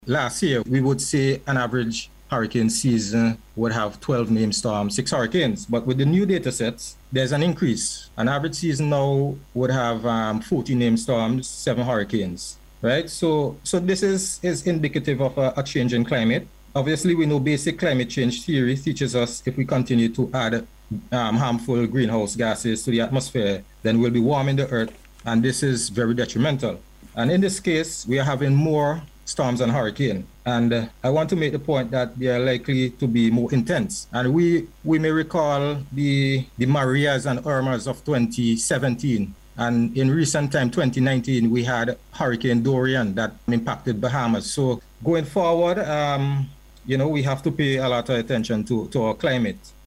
Last year, we would say an average hurricane season would have 12 named storms, 6 hurricanes. But with the new data sets, there's an increase. An average season now would have 14 named storms, 7 hurricanes, right? So this is indicative of a change in climate. Obviously, we know basic climate change theory teaches us if we continue to add harmful greenhouse gases to the atmosphere, then we'll be warming the earth, and this is very detrimental. And in this case, we are having more storms and hurricane. And I want to make the point that they are likely to be more intense. And we may recall the Marias and Irmas of 2017. And in recent time, 2019, we had Hurricane Dorian that impacted Bahamas. So going forward, we have to pay a lot of attention to our climate.